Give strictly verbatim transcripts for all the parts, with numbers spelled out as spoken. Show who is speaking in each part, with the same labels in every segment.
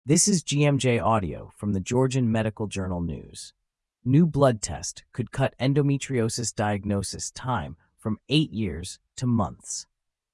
Speaker 1: This is G M J Audio from the Georgian Medical Journal News. New blood test could cut endometriosis diagnosis time from eight years to months.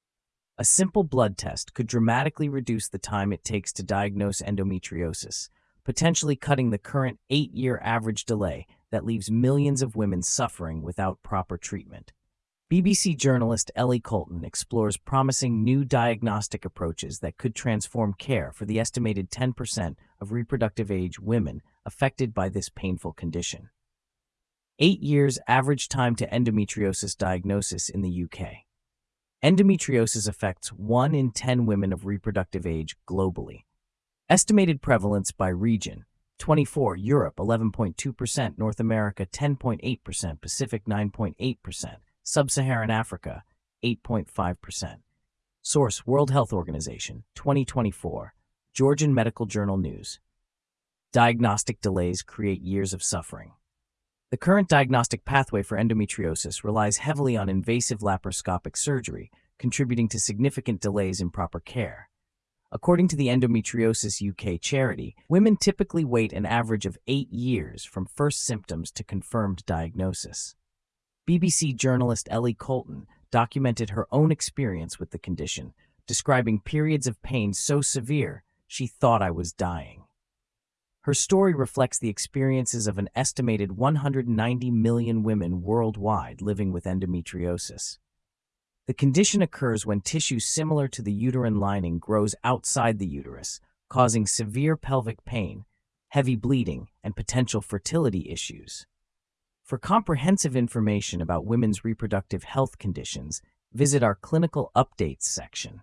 Speaker 1: A simple blood test could dramatically reduce the time it takes to diagnose endometriosis, potentially cutting the current eight-year average delay that leaves millions of women suffering without proper treatment. B B C journalist Ellie Colton explores promising new diagnostic approaches that could transform care for the estimated ten percent of reproductive age women affected by this painful condition. Eight years average time to endometriosis diagnosis in the U K. Endometriosis affects one in ten women of reproductive age globally. Estimated prevalence by region: twenty-four, Europe eleven point two percent, North America ten point eight percent, Pacific nine point eight percent. Sub-Saharan Africa, eight point five percent. Source: World Health Organization, twenty twenty-four. Georgian Medical Journal News. Diagnostic delays create years of suffering. The current diagnostic pathway for endometriosis relies heavily on invasive laparoscopic surgery, contributing to significant delays in proper care. According to the Endometriosis U K charity, women typically wait an average of eight years from first symptoms to confirmed diagnosis. B B C journalist Ellie Colton documented her own experience with the condition, describing periods of pain so severe she thought I was dying. Her story reflects the experiences of an estimated one hundred ninety million women worldwide living with endometriosis. The condition occurs when tissue similar to the uterine lining grows outside the uterus, causing severe pelvic pain, heavy bleeding, and potential fertility issues. For comprehensive information about women's reproductive health conditions, visit our Clinical Updates section.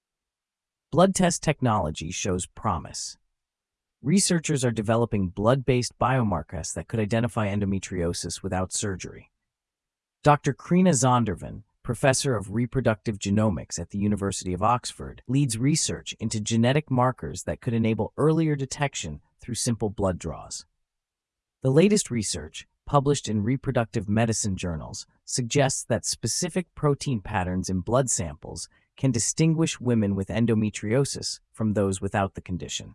Speaker 1: Blood test technology shows promise. Researchers are developing blood-based biomarkers that could identify endometriosis without surgery. Doctor Krina Zondervan, professor of reproductive genomics at the University of Oxford, leads research into genetic markers that could enable earlier detection through simple blood draws. The latest research, published in reproductive medicine journals, suggests that specific protein patterns in blood samples can distinguish women with endometriosis from those without the condition.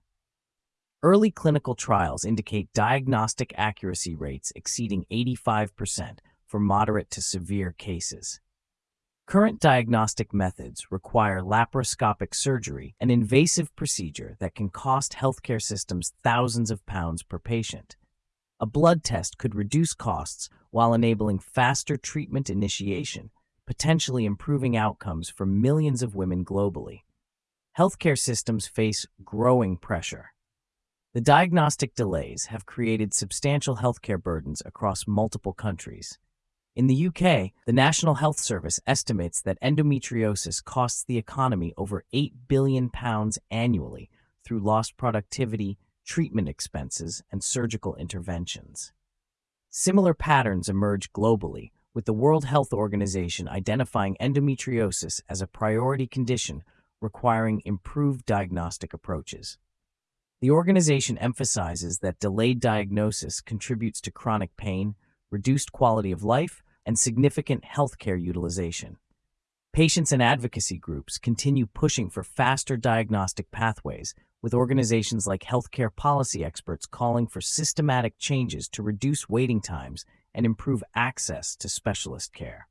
Speaker 1: Early clinical trials indicate diagnostic accuracy rates exceeding eighty-five percent for moderate to severe cases. Current diagnostic methods require laparoscopic surgery, an invasive procedure that can cost healthcare systems thousands of pounds per patient. A blood test could reduce costs while enabling faster treatment initiation, potentially improving outcomes for millions of women globally. Healthcare systems face growing pressure. The diagnostic delays have created substantial healthcare burdens across multiple countries. In the U K, the National Health Service estimates that endometriosis costs the economy over eight billion pounds annually through lost productivity, treatment expenses, and surgical interventions. Similar patterns emerge globally, with the World Health Organization identifying endometriosis as a priority condition requiring improved diagnostic approaches. The organization emphasizes that delayed diagnosis contributes to chronic pain, reduced quality of life, and significant healthcare utilization. Patients and advocacy groups continue pushing for faster diagnostic pathways, with organizations like healthcare policy experts calling for systematic changes to reduce waiting times and improve access to specialist care.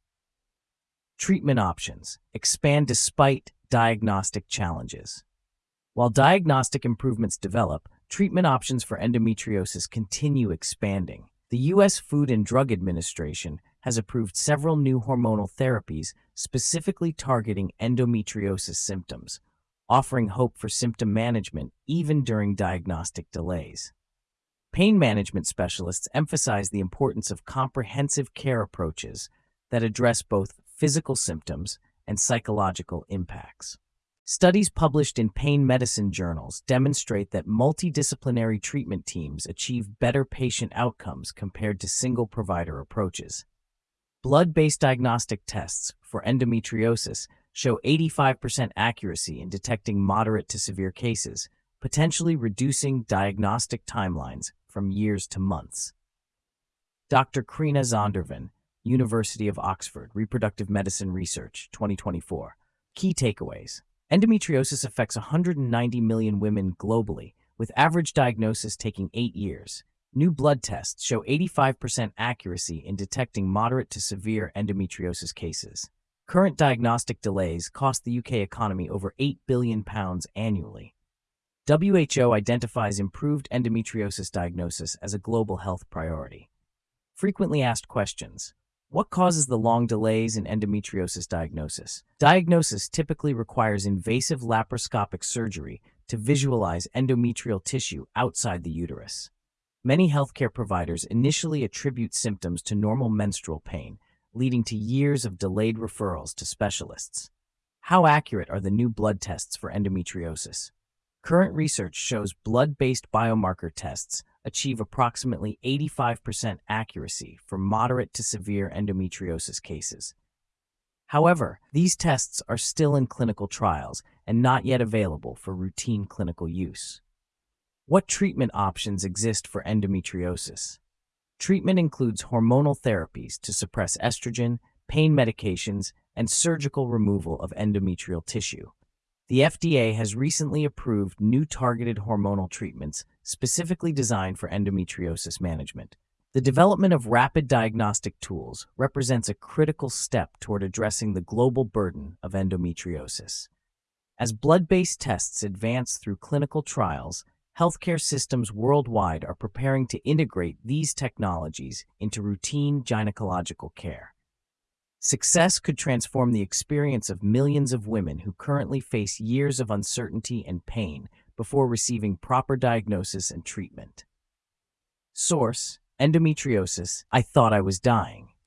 Speaker 1: Treatment options expand despite diagnostic challenges. While diagnostic improvements develop, treatment options for endometriosis continue expanding. The U S Food and Drug Administration has approved several new hormonal therapies specifically targeting endometriosis symptoms, offering hope for symptom management even during diagnostic delays. Pain management specialists emphasize the importance of comprehensive care approaches that address both physical symptoms and psychological impacts. Studies published in pain medicine journals demonstrate that multidisciplinary treatment teams achieve better patient outcomes compared to single-provider approaches. Blood-based diagnostic tests for endometriosis show eighty-five percent accuracy in detecting moderate to severe cases, potentially reducing diagnostic timelines from years to months. Doctor Krina Zondervan, University of Oxford, Reproductive Medicine Research, twenty twenty-four. Key takeaways. Endometriosis affects one hundred ninety million women globally, with average diagnosis taking eight years. New blood tests show eighty-five percent accuracy in detecting moderate to severe endometriosis cases. Current diagnostic delays cost the U K economy over eight billion pounds annually. W H O identifies improved endometriosis diagnosis as a global health priority. Frequently asked questions. What causes the long delays in endometriosis diagnosis? Diagnosis typically requires invasive laparoscopic surgery to visualize endometrial tissue outside the uterus. Many healthcare providers initially attribute symptoms to normal menstrual pain, leading to years of delayed referrals to specialists. How accurate are the new blood tests for endometriosis? Current research shows blood-based biomarker tests achieve approximately eighty-five percent accuracy for moderate to severe endometriosis cases. However, these tests are still in clinical trials and not yet available for routine clinical use. What treatment options exist for endometriosis? Treatment includes hormonal therapies to suppress estrogen, pain medications, and surgical removal of endometrial tissue. The F D A has recently approved new targeted hormonal treatments specifically designed for endometriosis management. The development of rapid diagnostic tools represents a critical step toward addressing the global burden of endometriosis. As blood-based tests advance through clinical trials, healthcare systems worldwide are preparing to integrate these technologies into routine gynecological care. Success could transform the experience of millions of women who currently face years of uncertainty and pain before receiving proper diagnosis and treatment. Source: Endometriosis, I thought I was dying.